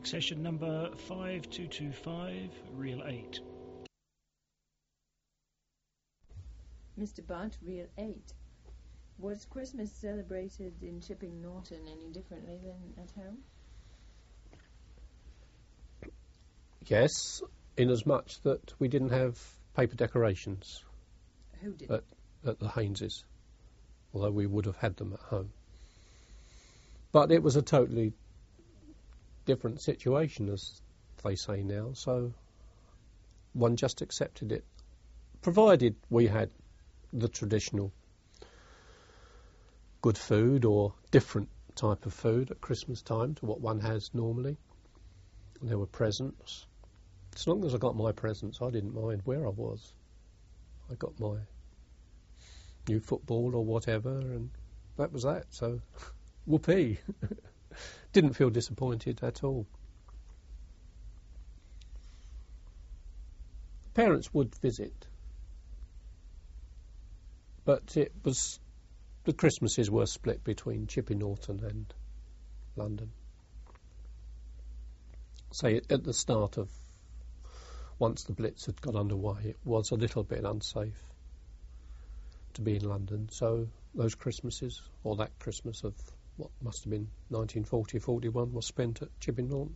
Accession number 5225, reel 8. Mr. Butt, reel 8. Was Christmas celebrated in Chipping Norton any differently than at home? Yes, inasmuch that we didn't have paper decorations. Who did? At the Hayneses, although we would have had them at home. But it was a totally different situation, as they say now, so one just accepted it, provided we had the traditional good food or different type of food at Christmas time to what one has normally. And there were presents. As long as I got my presents, I didn't mind where I was. I got my new football or whatever, and that was that. So, whoopee. Didn't feel disappointed at all. Parents would visit, but it was the Christmases were split between Chipping Norton and London. Say at the start of, once the Blitz had got underway, it was a little bit unsafe to be in London. So those Christmases, or that Christmas of what must have been 1940-41, was spent at Chipping Norton.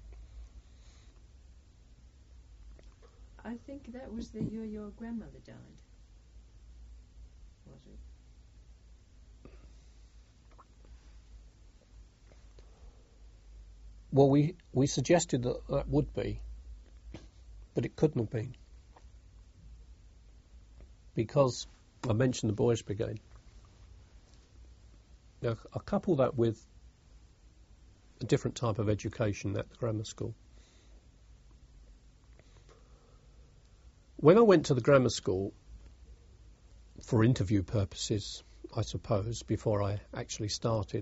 I think that was the year your grandmother died. Was it? Well, we suggested that would be, but it couldn't have been. Because I mentioned the Boys Brigade. Now, I couple that with a different type of education at the grammar school. When I went to the grammar school, for interview purposes, I suppose, before I actually started,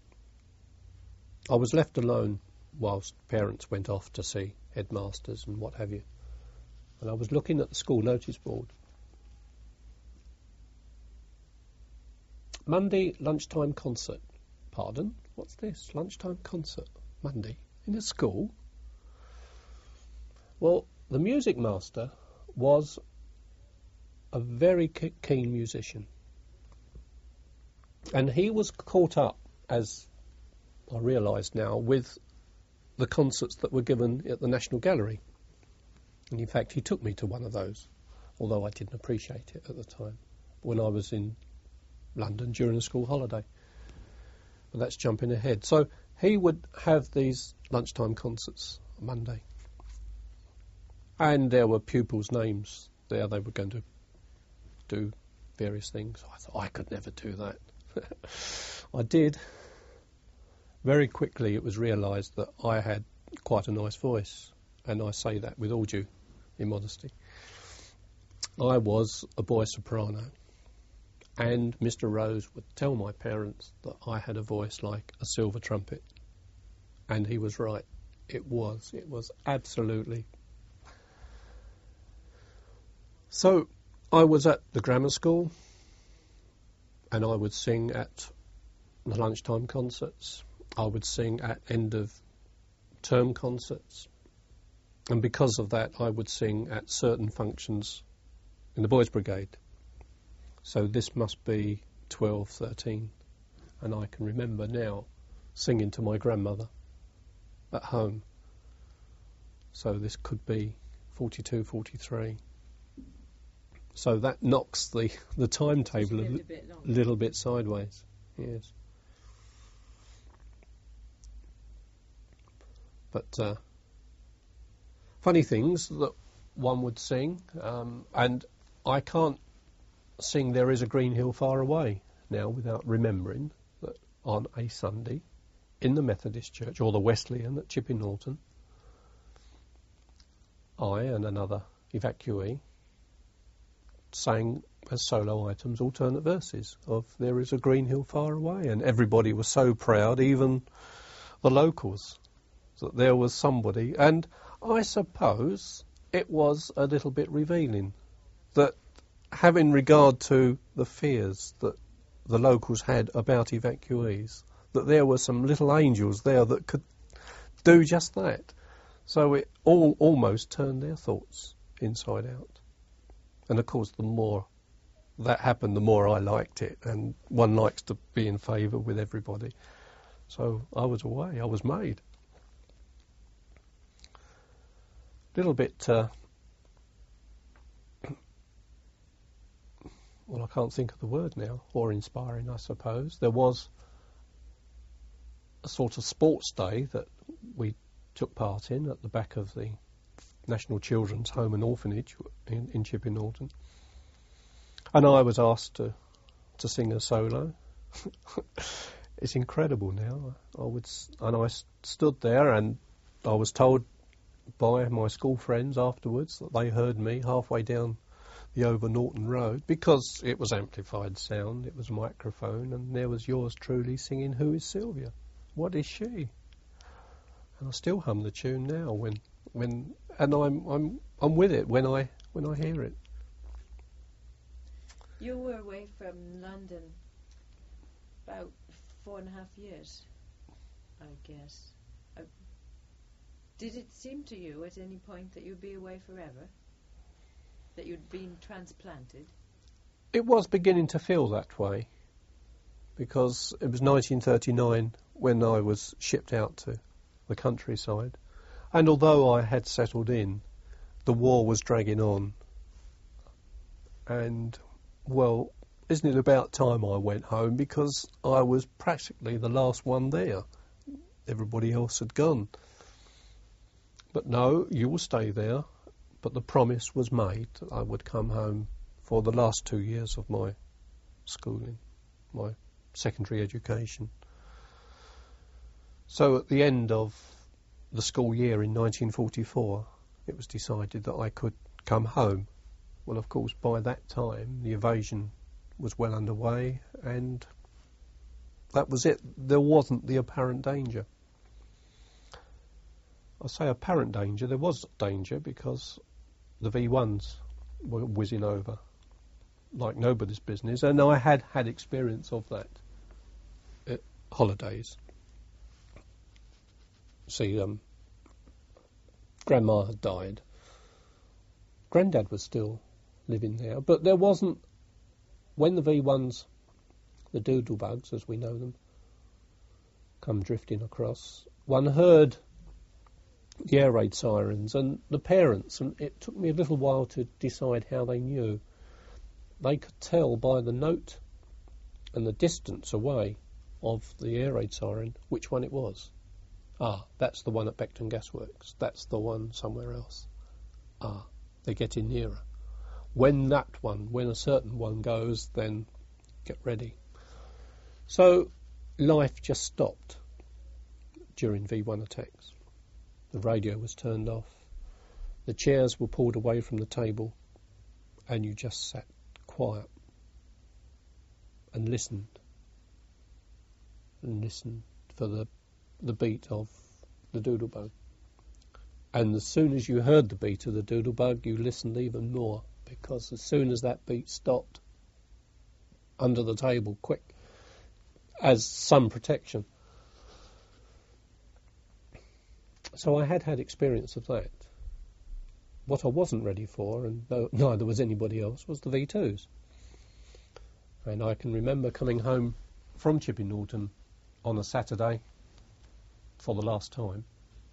I was left alone whilst parents went off to see headmasters and what have you. And I was looking at the school notice board. Monday lunchtime concert. Pardon? What's this? Lunchtime concert? Monday? In a school? Well, the music master was a very keen musician. And he was caught up, as I realise now, with the concerts that were given at the National Gallery. And in fact, he took me to one of those, although I didn't appreciate it at the time, when I was in London during a school holiday. But that's jumping ahead. So he would have these lunchtime concerts on Monday. And there were pupils' names there. They were going to do various things. I thought I could never do that. I did. Very quickly it was realised that I had quite a nice voice, and I say that with all due immodesty. I was a boy soprano, and Mr. Rose would tell my parents that I had a voice like a silver trumpet, and he was right. It was absolutely. So I was at the grammar school, and I would sing at the lunchtime concerts. I would sing at end of term concerts. And because of that, I would sing at certain functions in the Boys Brigade. So this must be 12, 13. And I can remember now singing to my grandmother at home. So this could be 42, 43. So that knocks the timetable a little bit sideways. Yes. But funny things that one would sing, and I can't sing There Is a Green Hill Far Away now without remembering that on a Sunday in the Methodist Church, or the Wesleyan at Chipping Norton, I and another evacuee sang as solo items alternate verses of There Is a Green Hill Far Away, and everybody was so proud, even the locals, that there was somebody. And I suppose it was a little bit revealing that, having regard to the fears that the locals had about evacuees, that there were some little angels there that could do just that. So it almost turned their thoughts inside out. And of course, the more that happened, the more I liked it. And one likes to be in favour with everybody. So I was away. I was made. Little bit, well, I can't think of the word now, awe-inspiring, I suppose. There was a sort of sports day that we took part in at the back of the National Children's Home and Orphanage in Chipping Norton. And I was asked to sing a solo. It's incredible now. I stood there and I was told by my school friends afterwards that they heard me halfway down the Over Norton Road, because it was amplified sound, it was a microphone, and there was yours truly singing "Who is Sylvia? What is she?" And I still hum the tune now when I'm with it when I hear it. You were away from London about 4.5 years, I guess. Did it seem to you at any point that you'd be away forever? That you'd been transplanted? It was beginning to feel that way, because it was 1939 when I was shipped out to the countryside. And although I had settled in, the war was dragging on. And, well, isn't it about time I went home, because I was practically the last one there. Everybody else had gone. But no, you will stay there. But the promise was made that I would come home for the last 2 years of my schooling, my secondary education. So at the end of the school year in 1944, it was decided that I could come home. Well, of course, by that time, the invasion was well underway, and that was it. There wasn't the apparent danger. I say apparent danger. There was danger because the V1s were whizzing over like nobody's business, and I had had experience of that at holidays. See, Grandma had died. Grandad was still living there, but there wasn't, when the V1s, the doodlebugs as we know them, come drifting across, one heard the air raid sirens and the parents, and it took me a little while to decide how they knew. They could tell by the note and the distance away of the air raid siren which one it was. Ah, that's the one at Beckton Gasworks. That's the one somewhere else. Ah, they're getting nearer. When a certain one goes, then get ready. So life just stopped during V1 attacks. The radio was turned off. The chairs were pulled away from the table, and you just sat quiet and listened for the beat of the doodlebug. And as soon as you heard the beat of the doodlebug, you listened even more, because as soon as that beat stopped, under the table, quick, as some protection. So I had experience of that. What I wasn't ready for, and neither was anybody else, was the V2s. And I can remember coming home from Chipping Norton on a Saturday for the last time.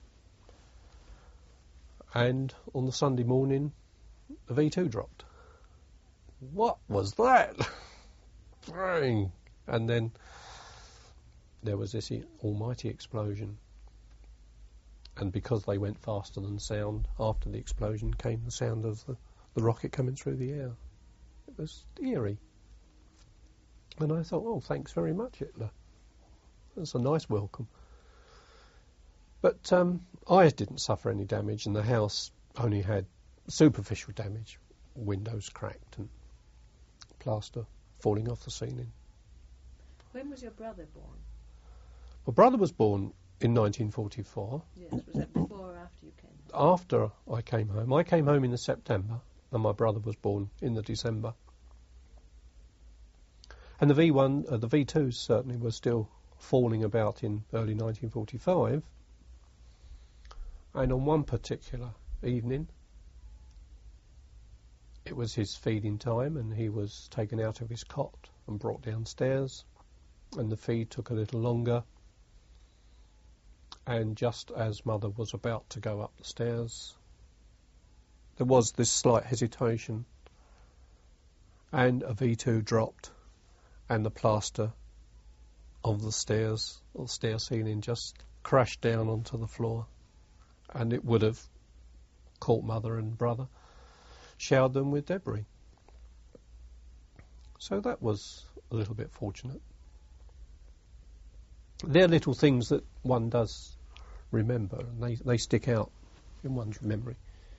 And on the Sunday morning, the V2 dropped. What was that? Bang! And then there was this almighty explosion. And because they went faster than sound, after the explosion came the sound of the rocket coming through the air. It was eerie. And I thought, oh, thanks very much, Hitler. That's a nice welcome. But I didn't suffer any damage, and the house only had superficial damage. Windows cracked and plaster falling off the ceiling. When was your brother born? My brother was born in 1944. Yes, was that before or after you came home? After I came home. I came home in the September, and my brother was born in the December. And the V2s certainly were still falling about in early 1945. And on one particular evening, it was his feeding time, and he was taken out of his cot and brought downstairs, and the feed took a little longer. And just as Mother was about to go up the stairs, there was this slight hesitation, and a V2 dropped, and the plaster of the stairs, or stair ceiling, just crashed down onto the floor, and it would have caught Mother and Brother, showered them with debris. So that was a little bit fortunate. They're little things that one does remember, and they stick out in one's memory.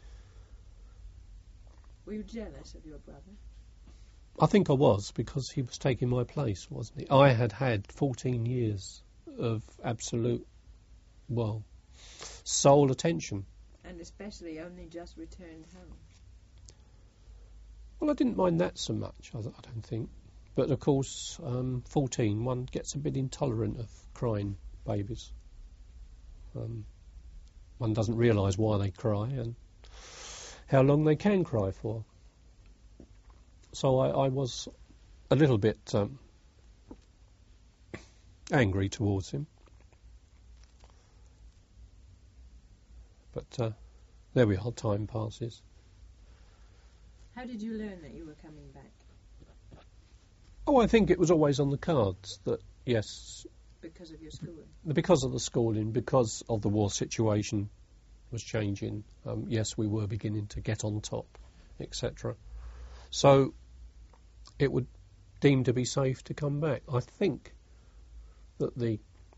Were you jealous of your brother? I think I was, because he was taking my place, wasn't he? I had had 14 years of absolute, well, sole attention. And especially only just returned home. Well, I didn't mind that so much, I don't think. But of course, 14, one gets a bit intolerant of crying babies. One doesn't realise why they cry and how long they can cry for. So I was a little bit angry towards him. But there we are, time passes. How did you learn that you were coming back? Oh, I think it was always on the cards that, yes... Because of your schooling? Because of the schooling, because of the war situation was changing. Yes, we were beginning to get on top, etc. So it would deem to be safe to come back. I think that the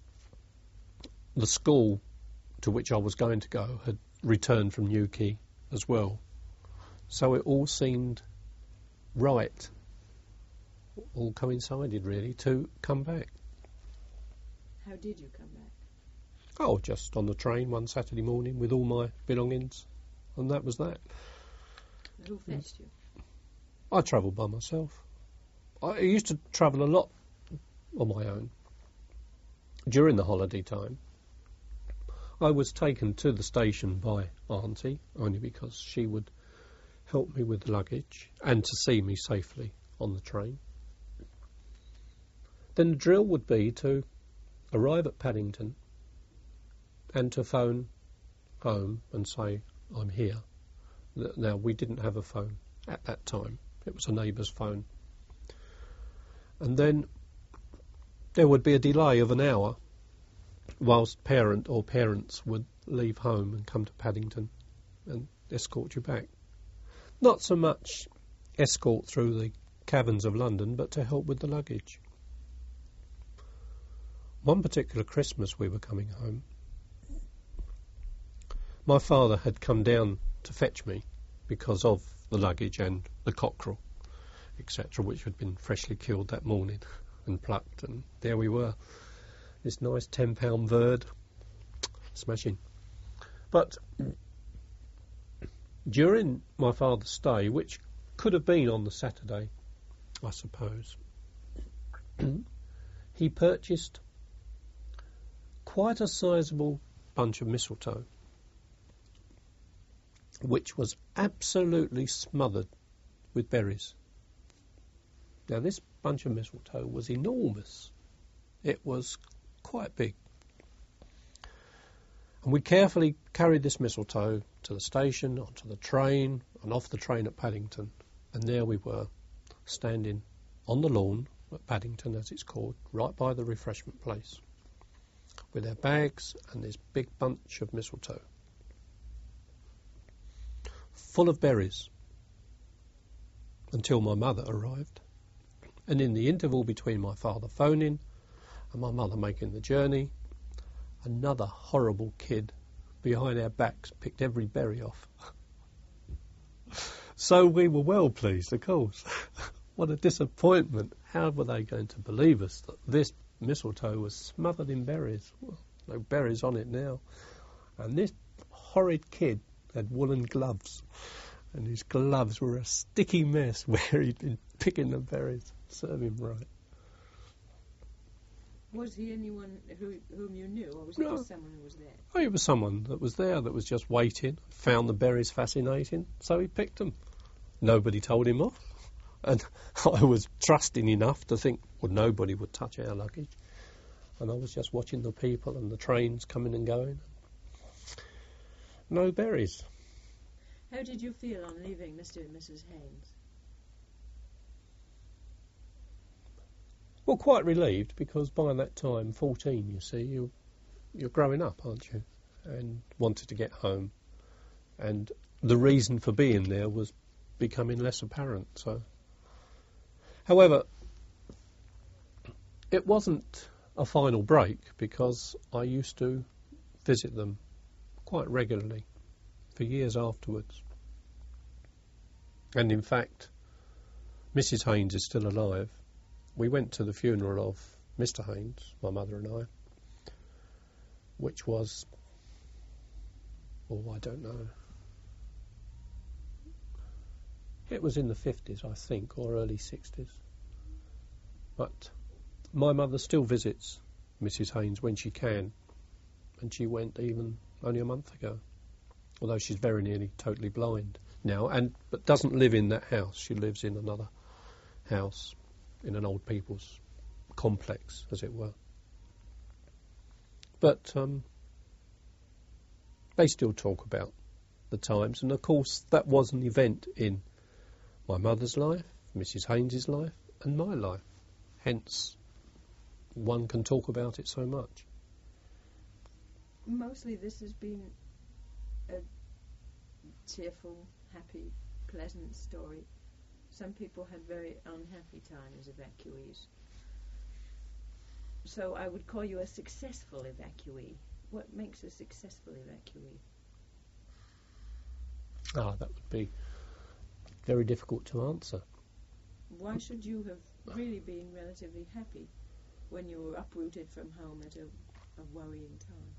school to which I was going to go had returned from Newquay as well. So it all seemed right, all coincided really, to come back. How did you come back? Oh, just on the train one Saturday morning with all my belongings, and that was that. Who fetched you? I travelled by myself. I used to travel a lot on my own. During the holiday time, I was taken to the station by Auntie, only because she would help me with the luggage and to see me safely on the train. Then the drill would be to arrive at Paddington and to phone home and say, I'm here. Now, we didn't have a phone at that time. It was a neighbour's phone. And then there would be a delay of an hour whilst parent or parents would leave home and come to Paddington and escort you back. Not so much escort through the caverns of London, but to help with the luggage. One particular Christmas we were coming home. My father had come down to fetch me because of the luggage and the cockerel, etc., which had been freshly killed that morning and plucked, and there we were, this nice £10 bird, smashing. But during my father's stay, which could have been on the Saturday, I suppose, he purchased quite a sizable bunch of mistletoe, which was absolutely smothered with berries. Now, this bunch of mistletoe was enormous. It was quite big. And we carefully carried this mistletoe to the station, onto the train, and off the train at Paddington. And there we were, standing on the lawn at Paddington, as it's called, right by the refreshment place, with our bags and this big bunch of mistletoe, full of berries, until my mother arrived. And in the interval between my father phoning and my mother making the journey, another horrible kid behind our backs picked every berry off. So we were well pleased, of course. What a disappointment. How were they going to believe us that this mistletoe was smothered in berries? Well, no berries on it now. And this horrid kid had woolen gloves, and his gloves were a sticky mess where he'd been picking the berries. Serve him right. Was he anyone whom you knew, or was No. it just someone who was there? Oh, it was someone that was there that was just waiting, found the berries fascinating, so he picked them. Nobody told him off. And I was trusting enough to think, well, nobody would touch our luggage. And I was just watching the people and the trains coming and going. No berries. How did you feel on leaving Mr. and Mrs. Haynes? Well, quite relieved, because by that time, 14, you see, you're growing up, aren't you? And wanted to get home. And the reason for being there was becoming less apparent. So, however, it wasn't a final break, because I used to visit them quite regularly for years afterwards. And in fact, Mrs. Haynes is still alive. We went to the funeral of Mr. Haynes, my mother and I, which was, I don't know. It was in the 50s, I think, or early 60s. But my mother still visits Mrs. Haynes when she can, and she went even only a month ago, although she's very nearly totally blind now, but doesn't live in that house. She lives in another house, in an old people's complex, as it were. But they still talk about the times, and of course that was an event in my mother's life, Mrs. Haynes's life, and my life. Hence, one can talk about it so much. Mostly this has been a cheerful, happy, pleasant story. Some people had very unhappy times, evacuees. So I would call you a successful evacuee. What makes a successful evacuee? That would be very difficult to answer. Why should you have really been relatively happy when you were uprooted from home at a worrying time?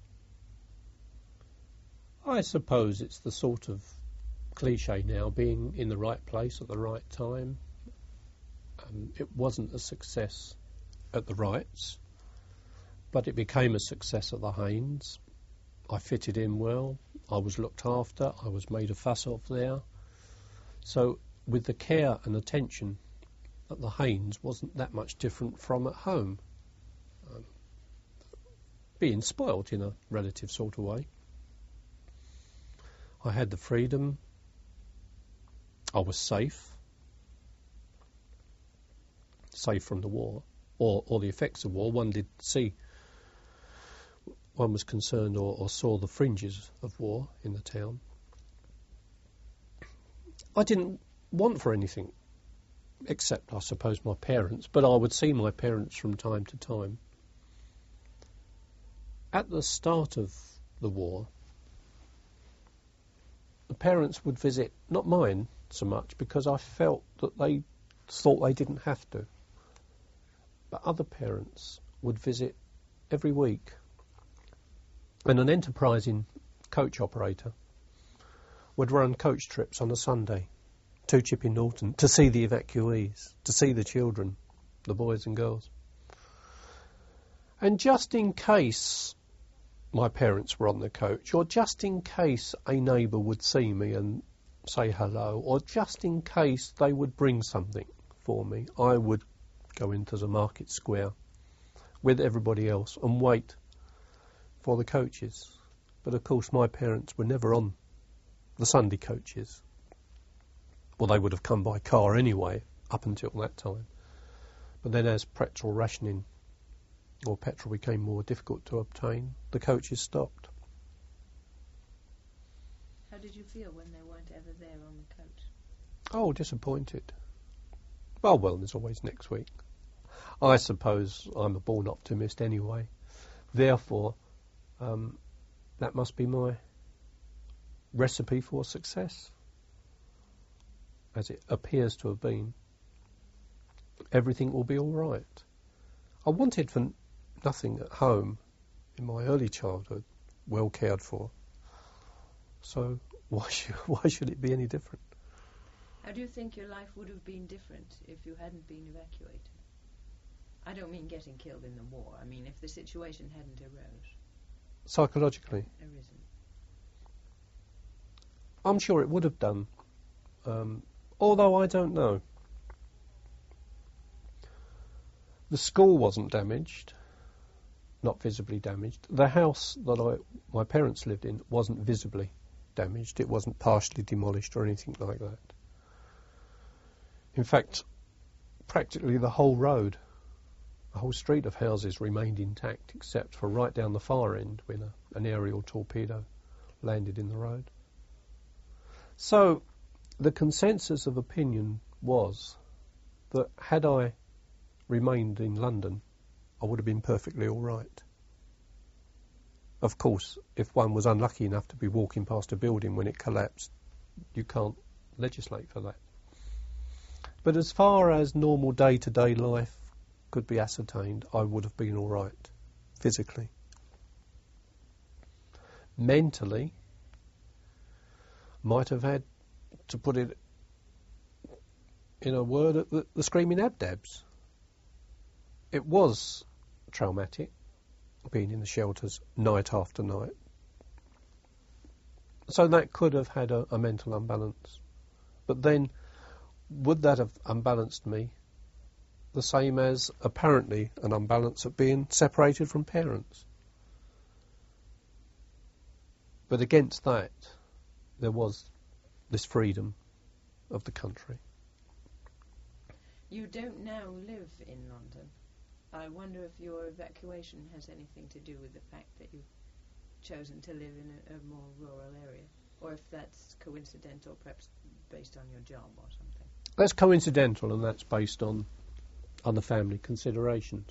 I suppose it's the sort of cliche now, being in the right place at the right time. It wasn't a success at the Wrights, but it became a success at the Haynes. I fitted in well, I was looked after, I was made a fuss of there. So with the care and attention at the Haynes wasn't that much different from at home. Being spoilt in a relative sort of way. I had the freedom. I was safe from the war, or the effects of war. One was concerned or saw the fringes of war in the town. I didn't want for anything, except, I suppose, my parents, but I would see my parents from time to time. At the start of the war, the parents would visit, not mine so much, because I felt that they thought they didn't have to. But other parents would visit every week. And an enterprising coach operator would run coach trips on a Sunday to Chipping Norton to see the evacuees, to see the children, the boys and girls. And just in case my parents were on the coach, or just in case a neighbour would see me and say hello, or just in case they would bring something for me, I would go into the market square with everybody else and wait for the coaches. But of course my parents were never on the Sunday coaches. Well, they would have come by car anyway up until that time. But then as petrol rationing or petrol became more difficult to obtain, the coaches stopped. How did you feel when they weren't ever there on the coach? Oh, disappointed. Well, there's always next week. I suppose I'm a born optimist anyway. Therefore, that must be my recipe for success, as it appears to have been. Everything will be all right. I wanted for nothing at home in my early childhood, well cared for. So why should it be any different? How do you think your life would have been different if you hadn't been evacuated? I don't mean getting killed in the war. I mean if the situation hadn't Psychologically? arisen. I'm sure it would have done. Although I don't know. The school wasn't damaged, not visibly damaged. The house that my parents lived in wasn't visibly damaged. It wasn't partially demolished or anything like that. In fact, practically the whole road, the whole street of houses remained intact except for right down the far end when an aerial torpedo landed in the road. So the consensus of opinion was that had I remained in London, I would have been perfectly all right. Of course, if one was unlucky enough to be walking past a building when it collapsed, you can't legislate for that. But as far as normal day-to-day life could be ascertained, I would have been all right, physically. Mentally, might have had, to put it in a word, the screaming abdabs. It was traumatic, being in the shelters night after night. So that could have had a mental unbalance. But then, would that have unbalanced me the same as apparently an unbalance of being separated from parents? But against that, there was this freedom of the country. You don't now live in London. I wonder if your evacuation has anything to do with the fact that you've chosen to live in a more rural area, or if that's coincidental, perhaps based on your job or something. That's coincidental, and that's based on other family considerations.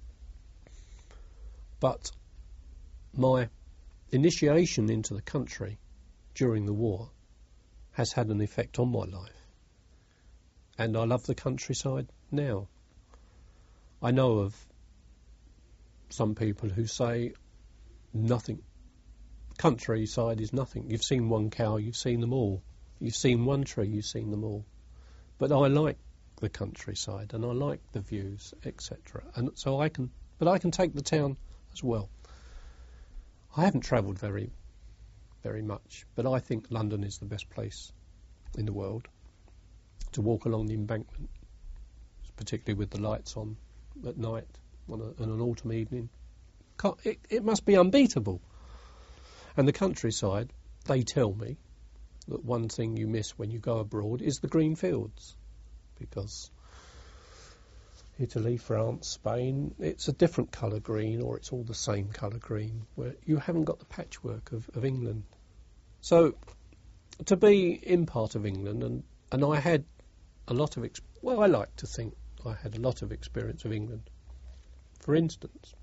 But my initiation into the country during the war has had an effect on my life. And I love the countryside now. I know of some people who say nothing. Countryside is nothing. You've seen one cow, you've seen them all. You've seen one tree, you've seen them all. But I like the countryside and I like the views, etc. And so I can take the town as well. I haven't travelled very much, but I think London is the best place in the world to walk along the embankment, particularly with the lights on at night on an autumn evening. It must be unbeatable. And the countryside, they tell me that one thing you miss when you go abroad is the green fields, because Italy, France, Spain, it's a different colour green, or it's all the same colour green, where you haven't got the patchwork of England. So to be in part of England, and I had a lot of, I like to think I had a lot of experience of England. For instance,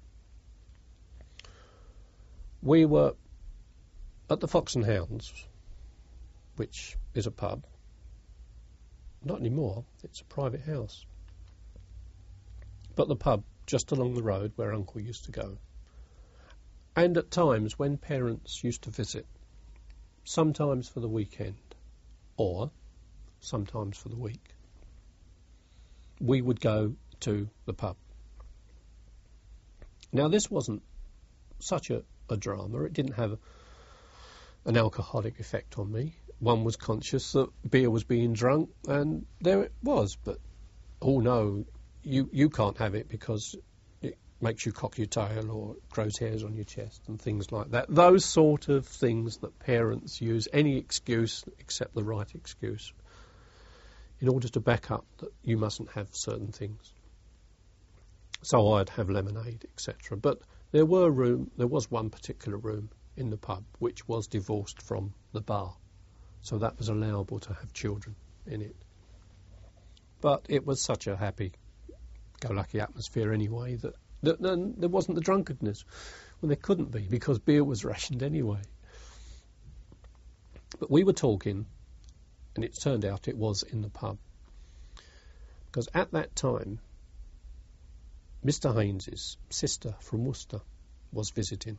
we were at the Fox and Hounds, which is a pub. Not anymore, it's a private house. But the pub just along the road where Uncle used to go. And at times when parents used to visit, sometimes for the weekend or sometimes for the week, we would go to the pub. Now this wasn't such a drama. It didn't have an alcoholic effect on me. One was conscious that beer was being drunk, and there it was. But, oh no, you can't have it because it makes you cock your tail or grows hairs on your chest and things like that. Those sort of things that parents use, any excuse except the right excuse, in order to back up that you mustn't have certain things. So I'd have lemonade, etc. But there was one particular room in the pub which was divorced from the bar, so that was allowable to have children in it. But it was such a happy-go-lucky atmosphere anyway that there wasn't the drunkenness. Well, there couldn't be because beer was rationed anyway. But we were talking, and it turned out it was in the pub, because at that time Mr. Haynes's sister from Worcester was visiting.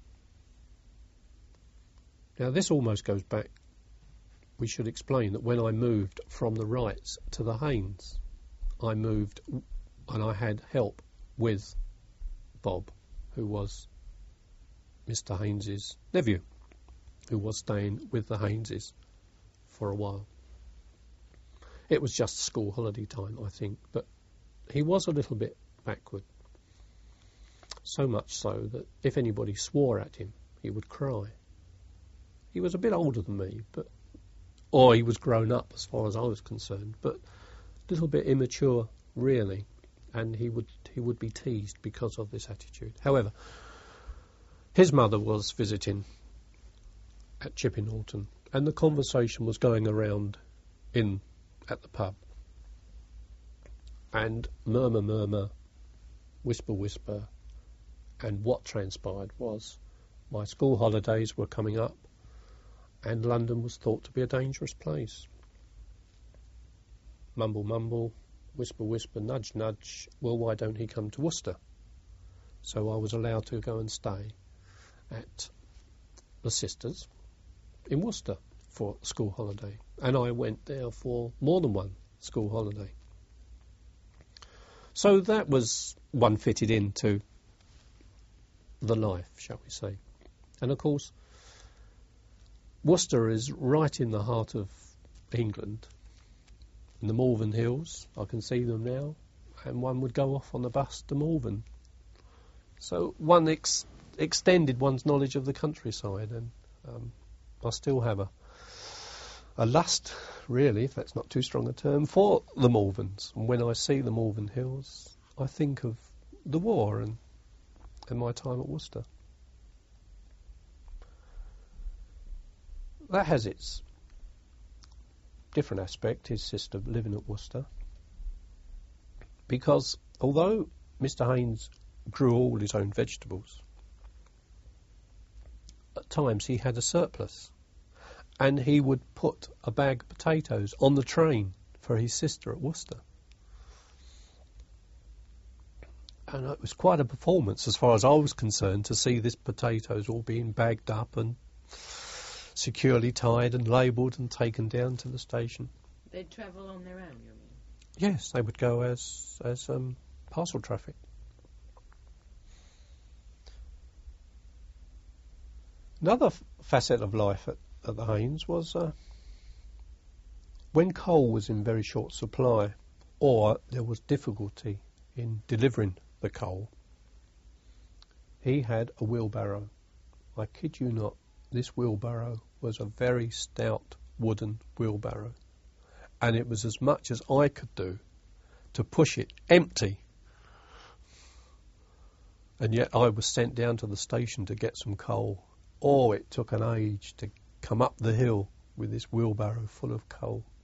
Now this almost goes back, we should explain that when I moved from the Wrights to the Haynes, I moved and I had help with Bob, who was Mr. Haynes's nephew, who was staying with the Hayneses for a while. It was just school holiday time, I think, but he was a little bit backward. So much so that if anybody swore at him, he would cry. He was a bit older than me, or he was grown up as far as I was concerned, but a little bit immature, really, and he would be teased because of this attitude. However, his mother was visiting at Chipping Norton, and the conversation was going around at the pub. And murmur, murmur, whisper, whisper, and what transpired was my school holidays were coming up, and London was thought to be a dangerous place. Mumble, mumble, whisper, whisper, nudge, nudge, well, why don't he come to Worcester? So I was allowed to go and stay at the sisters in Worcester for school holiday, and I went there for more than one school holiday. So that was one fitted into the life, shall we say. And of course, Worcester is right in the heart of England, in the Malvern Hills. I can see them now, and one would go off on the bus to Malvern. So one extended one's knowledge of the countryside, and I still have a lust, really, if that's not too strong a term, for the Malverns. And when I see the Malvern Hills, I think of the war and my time at Worcester. That has its different aspect, his sister living at Worcester, because although Mr. Haynes grew all his own vegetables, at times he had a surplus, and he would put a bag of potatoes on the train for his sister at Worcester. And it was quite a performance, as far as I was concerned, to see these potatoes all being bagged up and securely tied and labelled and taken down to the station. They'd travel on their own, you mean? Yes, they would go as parcel traffic. Another facet of life at the Haynes was when coal was in very short supply, or there was difficulty in delivering the coal, he had a wheelbarrow. I kid you not, this wheelbarrow was a very stout wooden wheelbarrow, and it was as much as I could do to push it empty, and yet I was sent down to the station to get some coal. Oh, it took an age to come up the hill with this wheelbarrow full of coal.